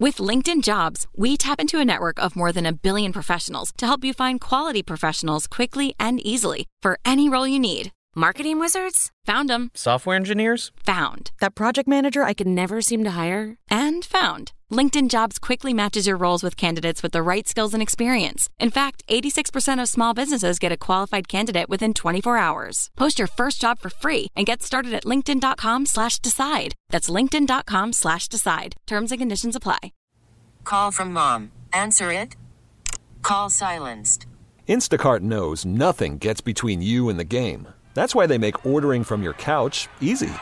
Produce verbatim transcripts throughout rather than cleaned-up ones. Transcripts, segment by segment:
With LinkedIn Jobs, we tap into a network of more than a billion professionals to help you find quality professionals quickly and easily for any role you need. Marketing wizards? Found them. Software engineers? Found. That project manager I could never seem to hire? And found. LinkedIn Jobs quickly matches your roles with candidates with the right skills and experience. In fact, eighty-six percent of small businesses get a qualified candidate within twenty-four hours. Post your first job for free and get started at linkedin.com slash decide. That's linkedin.com slash decide. Terms and conditions apply. Call from mom. Answer it. Call silenced. Instacart knows nothing gets between you and the game. That's why they make ordering from your couch easy.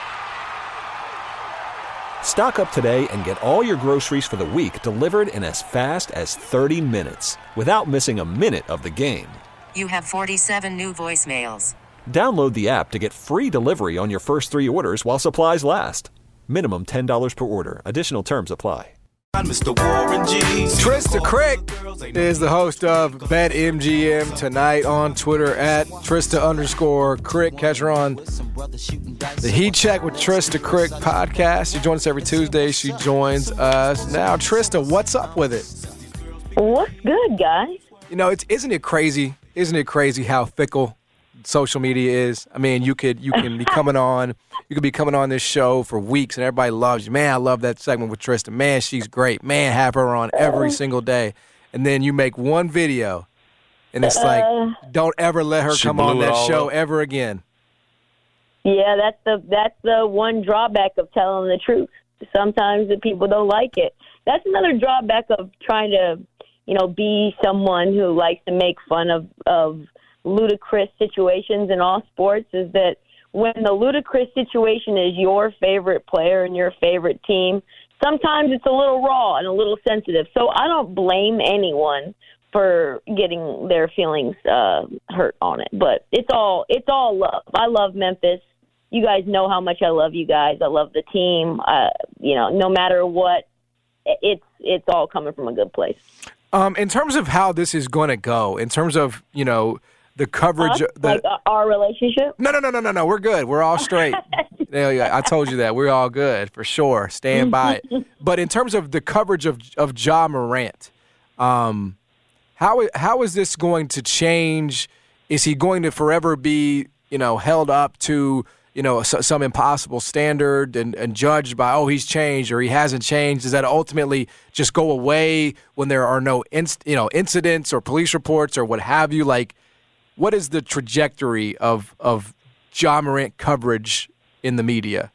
Stock up today and get all your groceries for the week delivered in as fast as thirty minutes without missing a minute of the game. You have forty-seven new voicemails. Download the app to get free delivery on your first three orders while supplies last. Minimum ten dollars per order. Additional terms apply. Trista Crick is the host of BetMGM tonight on Twitter at Trista underscore Crick. Catch her on the Heat Check with Trista Crick podcast. She joins us every Tuesday. She joins us now. Trista, what's up with it? What's good, guys? You know, it's isn't it crazy? Isn't it crazy how fickle social media is? I mean, you could you can be coming on. You could be coming on this show for weeks, and everybody loves you. Man, I love that segment with Trista. Man, she's great. Man, have her on every single day. And then you make one video, and it's like, uh, don't ever let her come on that show up. ever again. Yeah, that's the that's the one drawback of telling the truth. Sometimes the people don't like it. That's another drawback of trying to, you know, be someone who likes to make fun of, of ludicrous situations in all sports is that when the ludicrous situation is your favorite player and your favorite team, sometimes it's a little raw and a little sensitive. So I don't blame anyone for getting their feelings uh, hurt on it. But it's all it's all love. I love Memphis. You guys know how much I love you guys. I love the team. Uh, you know, no matter what, it's it's all coming from a good place. Um, in terms of how this is going to go, in terms of, you know, the coverage, Us? the, like our relationship. No, no, no, no, no, no. We're good. We're all straight. yeah, yeah, I told you that. We're all good for sure. Stand by it. But in terms of the coverage of of Ja Morant, um, how how is this going to change? Is he going to forever be, you know, held up to, you know, some impossible standard and, and judged by, oh, he's changed or he hasn't changed? Does that ultimately just go away when there are no inst, you know, incidents or police reports or what have you? Like, what is the trajectory of of Ja Morant coverage in the media?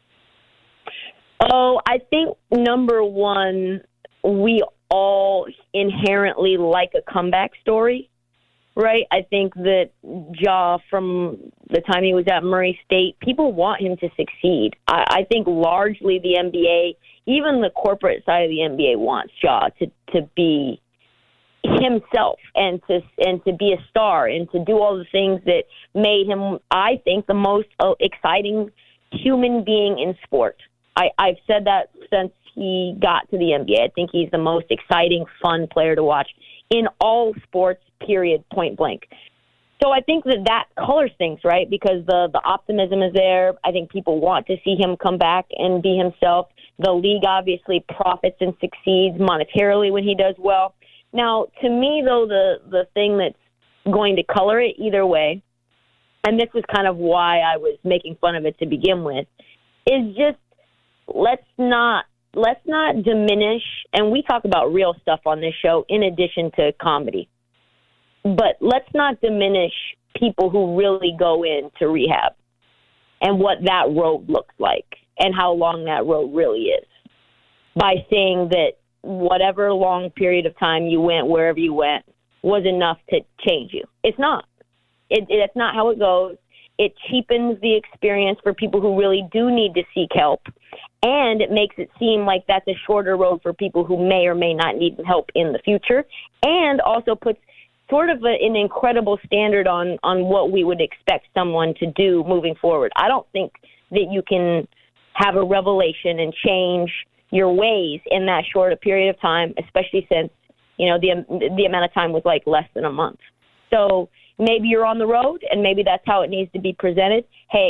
Oh, I think number one, we all inherently like a comeback story, right? I think that Ja, from the time he was at Murray State, people want him to succeed. I, I think largely the N B A, even the corporate side of the N B A, wants Ja to, to be himself and to and to be a star and to do all the things that made him, I think, the most uh, exciting human being in sport. I, I've said that since he got to the N B A. I think he's the most exciting, fun player to watch in all sports, period, point blank. So I think that that colors things, right? Because the, the optimism is there. I think people want to see him come back and be himself. The league obviously profits and succeeds monetarily when he does well. Now, to me, though, the, the thing that's going to color it either way, and this is kind of why I was making fun of it to begin with, is just let's not let's not diminish, and we talk about real stuff on this show in addition to comedy, but let's not diminish people who really go into rehab and what that road looks like and how long that road really is by saying that whatever long period of time you went, wherever you went, was enough to change you. It's not. It, it, that's not how it goes. It cheapens the experience for people who really do need to seek help, and it makes it seem like that's a shorter road for people who may or may not need help in the future, and also puts sort of a, an incredible standard on, on what we would expect someone to do moving forward. I don't think that you can have a revelation and change your ways in that short a period of time, especially since, you know, the the amount of time was like less than a month. So maybe you're on the road and maybe that's how it needs to be presented. Hey,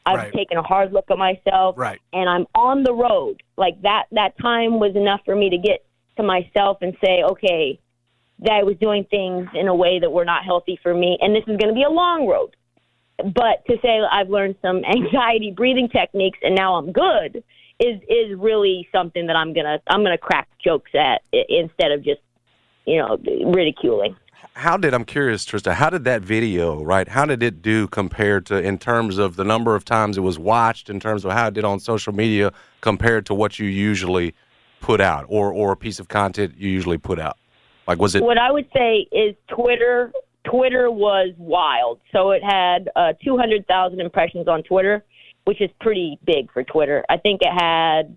I've Right. taken a hard look at myself, Right. and I'm on the road. Like that, that time was enough for me to get to myself and say, okay, that I was doing things in a way that were not healthy for me, and this is going to be a long road. But to say I've learned some anxiety breathing techniques and now I'm good is is really something that I'm gonna I'm gonna crack jokes at instead of just, you know, ridiculing. How did, I'm curious, Trista, how did that video, right, how did it do compared to, in terms of the number of times it was watched, in terms of how it did on social media compared to what you usually put out, or, or a piece of content you usually put out? Like, was it... What I would say is Twitter, Twitter was wild. So it had uh, two hundred thousand impressions on Twitter, which is pretty big for Twitter. I think it had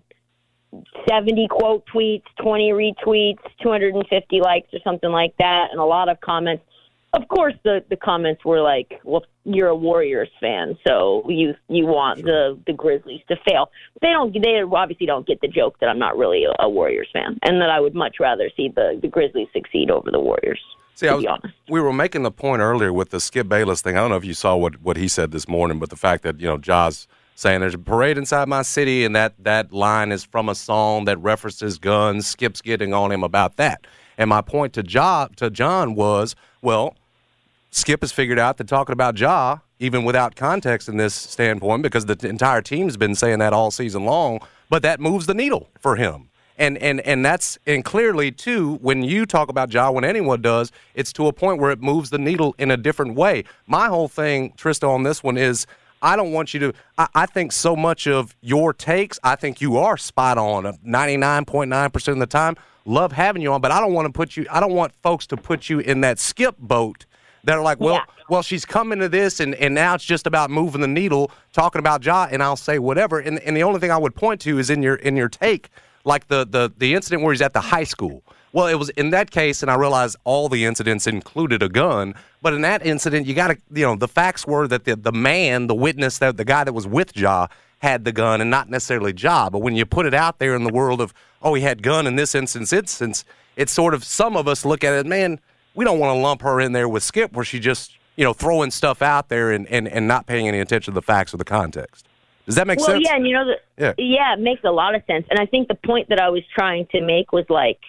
seventy quote tweets, twenty retweets, two hundred fifty likes or something like that, and a lot of comments. Of course, the, the comments were like, well, you're a Warriors fan, so you you want the, the Grizzlies to fail. They don't. They obviously don't get the joke that I'm not really a, a Warriors fan, and that I would much rather see the, the Grizzlies succeed over the Warriors. See, I was, we were making the point earlier with the Skip Bayless thing. I don't know if you saw what, what he said this morning, but the fact that, you know, Ja's saying there's a parade inside my city, and that, that line is from a song that references guns. Skip's getting on him about that. And my point to Ja, to John was, well, Skip has figured out that talking about Ja, even without context in this standpoint, because the entire team's been saying that all season long, but that moves the needle for him. And and and that's and clearly too, when you talk about Ja, when anyone does, it's to a point where it moves the needle in a different way. My whole thing, Trista, on this one is, I don't want you to. I, I think so much of your takes, I think you are spot on, ninety-nine point nine percent of the time. Love having you on, but I don't want to put you. I don't want folks to put you in that Skip boat that are like, well, yeah. well, she's coming to this, and, and now it's just about moving the needle, talking about Ja, and I'll say whatever. And and the only thing I would point to is in your in your take. Like the, the, the incident where he's at the high school. Well, it was in that case, and I realize all the incidents included a gun, but in that incident, you got to, you know, the facts were that the, the man, the witness, that the guy that was with Ja had the gun and not necessarily Ja. But when you put it out there in the world of, oh, he had gun in this instance, instance, it's sort of, some of us look at it, man, we don't want to lump her in there with Skip where she just, you know, throwing stuff out there and, and, and not paying any attention to the facts or the context. Does that make well, sense? Well, yeah, and you know, the, yeah. yeah, it makes a lot of sense. And I think the point that I was trying to make was like,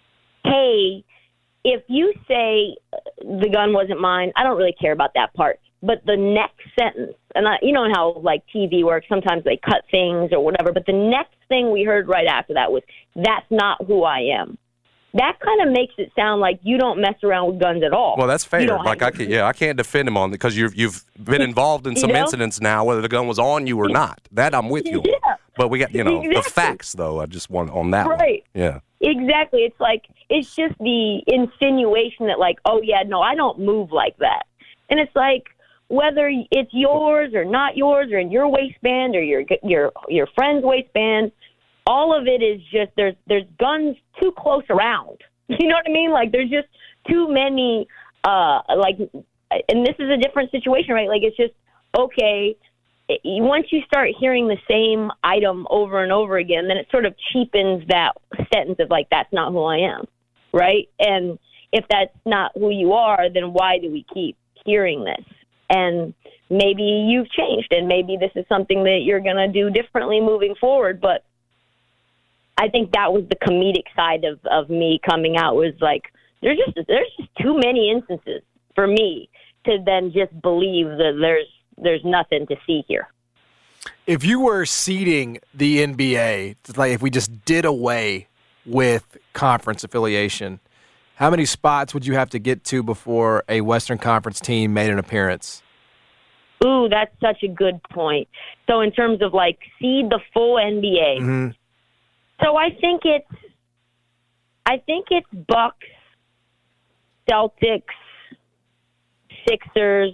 hey, if you say the gun wasn't mine, I don't really care about that part. But the next sentence, and I, you know how like T V works, sometimes they cut things or whatever, but the next thing we heard right after that was, that's not who I am. That kind of makes it sound like you don't mess around with guns at all. Well, that's fair. Like I can, yeah, I can't defend him on it because you've you've been involved in some you know? incidents now, whether the gun was on you or not. That I'm with you. Yeah. On. But we got, you know, exactly. the facts though. I just want on that. Right. One. Yeah. Exactly. It's like it's just the insinuation that like, oh yeah, no, I don't move like that, and it's like whether it's yours or not yours, or in your waistband or your your your friend's waistband. All of it is just there's there's guns too close around. You know what I mean? Like there's just too many. Uh, like, and this is a different situation, right? Like it's just okay. It, once you start hearing the same item over and over again, then it sort of cheapens that sentence of like that's not who I am, right? And if that's not who you are, then why do we keep hearing this? And maybe you've changed, and maybe this is something that you're gonna do differently moving forward, but. I think that was the comedic side of, of me coming out was like, there's just there's just too many instances for me to then just believe that there's there's nothing to see here. If you were seeding the N B A, like if we just did away with conference affiliation, how many spots would you have to get to before a Western Conference team made an appearance? Ooh, that's such a good point. So in terms of like seed the full N B A. Mm-hmm. So I think it's, I think it's Bucks, Celtics, Sixers,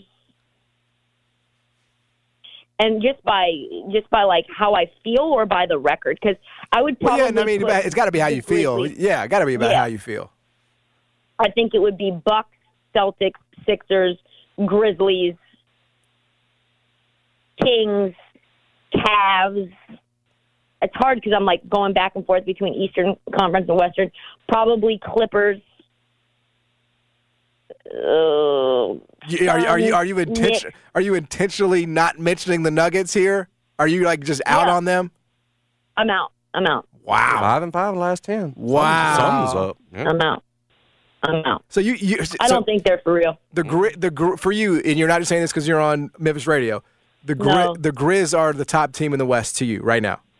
and just by just by like how I feel or by the record, because I would probably. Well, yeah, I mean, it's got to be how you feel. Grizzlies. Yeah, it got to be about yeah. how you feel. I think it would be Bucks, Celtics, Sixers, Grizzlies, Kings, Cavs. It's hard because I'm like going back and forth between Eastern Conference and Western. Probably Clippers, uh, You- Are, you- are you are you inten- are you intentionally not mentioning the Nuggets here? Are you like just out Yeah. on them? I'm out. I'm out. Wow. Five and five in the last ten. Wow. Something's up. Yeah. I'm out. I'm out. So you, you so I don't think they're for real. the gri- the gri- for you, and you're not just saying this because you're on Memphis radio. The gri- No. the Grizz are the top team in the West to you right now.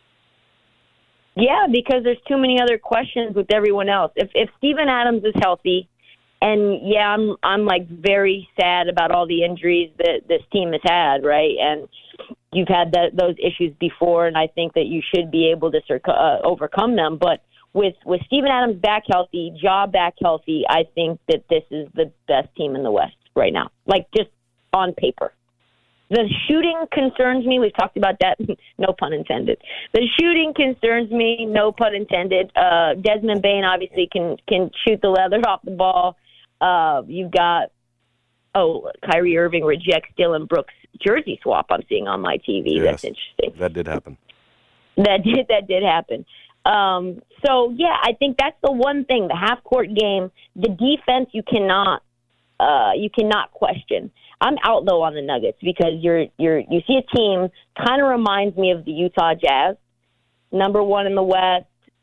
Yeah, because there's too many other questions with everyone else. If if Steven Adams is healthy, and yeah, I'm I'm like very sad about all the injuries that this team has had, right? And you've had that, those issues before, and I think that you should be able to circ- uh, overcome them. But with with Steven Adams back healthy, Ja back healthy, I think that this is the best team in the West right now. Like just on paper. The shooting concerns me. We've talked about that. No pun intended. The shooting concerns me. No pun intended. Uh, Desmond Bain obviously can can shoot the leather off the ball. Uh, you've got oh Kyrie Irving rejects Dylan Brooks jersey swap. I'm seeing on my T V. Yes, That's interesting. That did happen. That did that did happen. Um, so yeah, I think that's the one thing. The half court game, the defense, you cannot uh, you cannot question. I'm out though on the Nuggets because you're you're you see a team kind of reminds me of the Utah Jazz, number one in the West,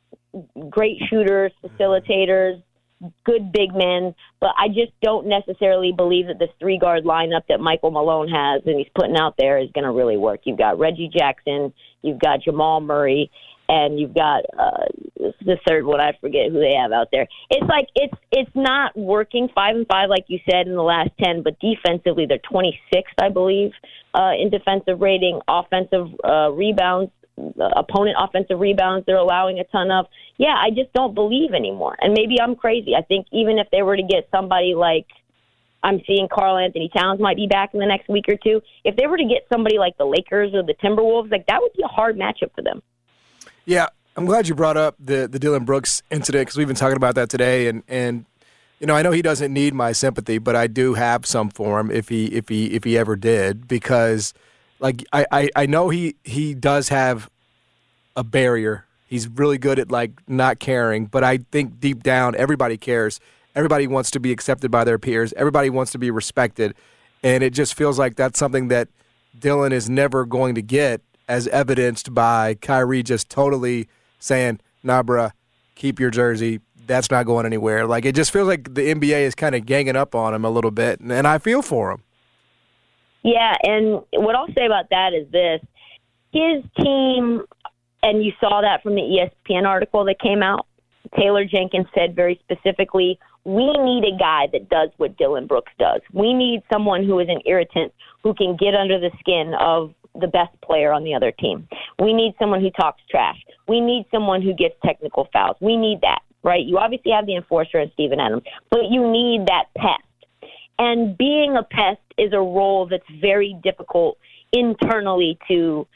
great shooters, facilitators, good big men, but I just don't necessarily believe that this three guard lineup that Michael Malone has and he's putting out there is going to really work. You've got Reggie Jackson, you've got Jamal Murray, and you've got uh, the third one. I forget who they have out there. It's like it's it's not working five and five like you said in the last ten, but defensively they're twenty-sixth, I believe, uh, in defensive rating. Offensive uh, rebounds, uh, opponent offensive rebounds, they're allowing a ton of. Yeah, I just don't believe anymore. And maybe I'm crazy. I think even if they were to get somebody like I'm seeing Karl Anthony Towns might be back in the next week or two. If they were to get somebody like the Lakers or the Timberwolves, like that would be a hard matchup for them. Yeah, I'm glad you brought up the the Dylan Brooks incident because we've been talking about that today, and, and you know I know he doesn't need my sympathy, but I do have some for him if he if he if he ever did because like I, I, I know he he does have a barrier. He's really good at like not caring, but I think deep down everybody cares. Everybody wants to be accepted by their peers. Everybody wants to be respected, and it just feels like that's something that Dylan is never going to get, as evidenced by Kyrie just totally saying, nah, bruh, keep your jersey. That's not going anywhere. Like, it just feels like the N B A is kind of ganging up on him a little bit, and, and I feel for him. Yeah, and what I'll say about that is this. His team, and you saw that from the E S P N article that came out, Taylor Jenkins said very specifically, we need a guy that does what Dylan Brooks does. We need someone who is an irritant, who can get under the skin of the best player on the other team. We need someone who talks trash. We need someone who gets technical fouls. We need that, right? You obviously have the enforcer in Steven Adams, but you need that pest. And being a pest is a role that's very difficult internally to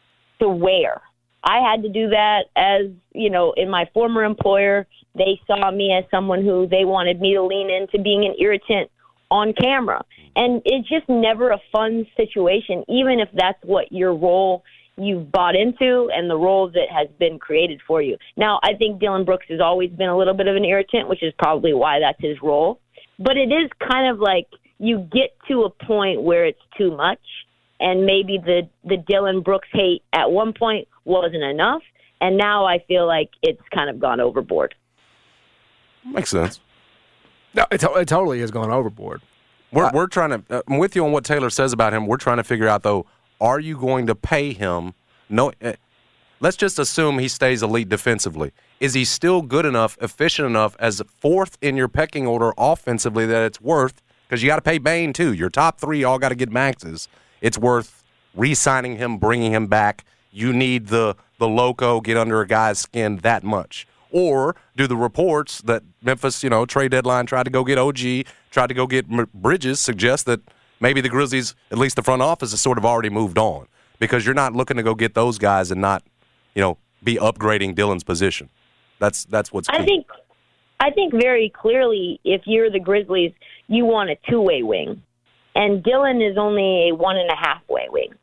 to wear. I had to do that as, you know, in my former employer, they saw me as someone who they wanted me to lean into being an irritant on camera. And it's just never a fun situation, even if that's what your role you've bought into and the role that has been created for you. Now, I think Dylan Brooks has always been a little bit of an irritant, which is probably why that's his role. But it is kind of like you get to a point where it's too much, and maybe the, the Dylan Brooks hate at one point wasn't enough, and now I feel like it's kind of gone overboard. Makes sense. No, it, to- it totally has gone overboard. We're Uh, we're trying to. Uh, I'm with you on what Taylor says about him. We're trying to figure out though. Are you going to pay him? No. Uh, let's just assume he stays elite defensively. Is he still good enough, efficient enough, as fourth in your pecking order offensively that it's worth? Because you got to pay Bain too. Your top three all got to get maxes. It's worth re-signing him, bringing him back. You need the the loco get under a guy's skin that much. Or do the reports that Memphis, you know, trade deadline tried to go get O G, tried to go get M- Bridges suggest that maybe the Grizzlies, at least the front office, has sort of already moved on because you're not looking to go get those guys and not, you know, be upgrading Dylan's position. That's that's what's key. I think, I think very clearly, if you're the Grizzlies, you want a two-way wing, and Dylan is only a one and a half way wing.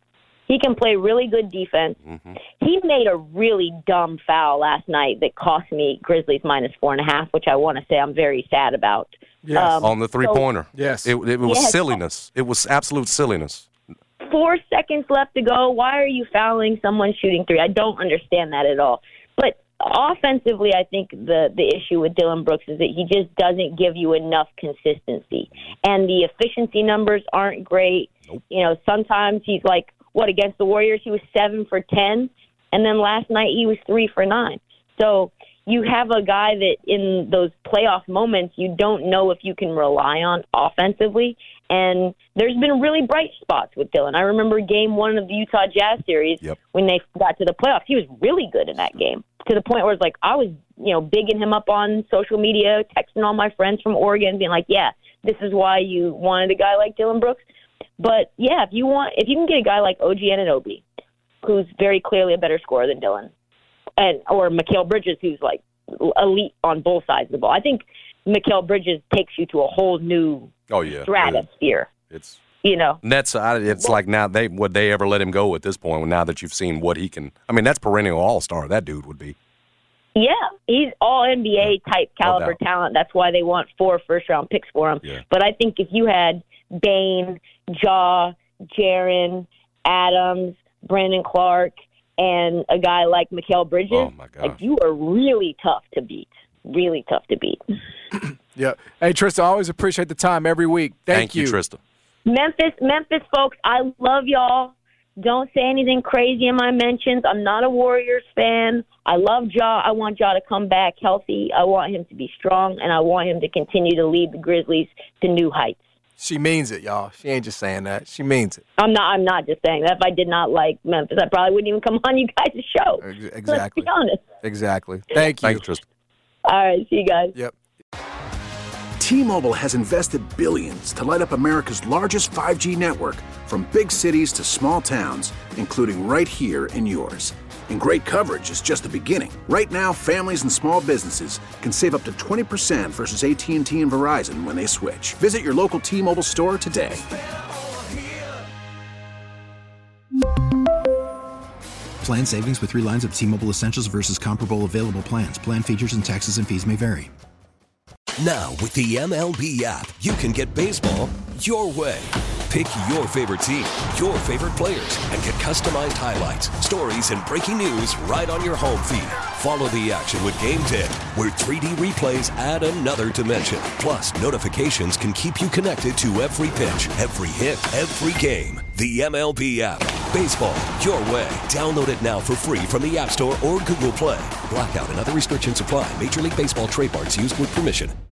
He can play really good defense. Mm-hmm. He made a really dumb foul last night that cost me Grizzlies minus four and a half, which I want to say I'm very sad about. Yes. Um, On the three-pointer. So, yes. It, it was yes. silliness. It was absolute silliness. Four seconds left to go. Why are you fouling someone shooting three? I don't understand that at all. But offensively, I think the, the issue with Dillon Brooks is that he just doesn't give you enough consistency. And the efficiency numbers aren't great. Nope. You know, sometimes he's like, what, against the Warriors, he was seven for ten. And then last night he was three for nine. So you have a guy that in those playoff moments you don't know if you can rely on offensively. And there's been really bright spots with Dillon. I remember game one of the Utah Jazz series yep. when they got to the playoffs. He was really good in that game to the point where it's like I was, you know, bigging him up on social media, texting all my friends from Oregon, being like, yeah, this is why you wanted a guy like Dillon Brooks. But, yeah, if you want, if you can get a guy like O G Anunoby, who's very clearly a better scorer than Dillon, and or Mikal Bridges, who's like elite on both sides of the ball. I think Mikal Bridges takes you to a whole new oh, yeah. stratosphere. It's you know. Nets. It's like now they would they ever let him go at this point? Now that you've seen what he can, I mean, that's perennial All Star. That dude would be. Yeah, he's all N B A type caliber no talent. That's why they want four first round picks for him. Yeah. But I think if you had Bane, Ja, Jaren, Adams, Brandon Clark, and a guy like Mikal Bridges, oh my gosh. like you are really tough to beat. Really tough to beat. Yeah. Hey, Tristan, I always appreciate the time every week. Thank, Thank you, you, Tristan. Memphis, Memphis folks, I love y'all. Don't say anything crazy in my mentions. I'm not a Warriors fan. I love Ja. I want Ja to come back healthy. I want him to be strong, and I want him to continue to lead the Grizzlies to new heights. She means it, y'all. She ain't just saying that. She means it. I'm not. I'm not just saying that. If I did not like Memphis, I probably wouldn't even come on you guys' show. Exactly. Let's be honest. Exactly. Thank you. Thank you, Tristan. All right. See you guys. Yep. T-Mobile has invested billions to light up America's largest five G network, from big cities to small towns, including right here in yours. And great coverage is just the beginning. Right now, families and small businesses can save up to twenty percent versus A T and T and Verizon when they switch. Visit your local T-Mobile store today. Plan savings with three lines of T-Mobile Essentials versus comparable available plans. Plan features and taxes and fees may vary. Now, with the M L B app, you can get baseball your way. Pick your favorite team, your favorite players, and get customized highlights, stories, and breaking news right on your home feed. Follow the action with Game ten, where three D replays add another dimension. Plus, notifications can keep you connected to every pitch, every hit, every game. The M L B app. Baseball your way. Download it now for free from the App Store or Google Play. Blackout and other restrictions apply. Major League Baseball trademarks used with permission.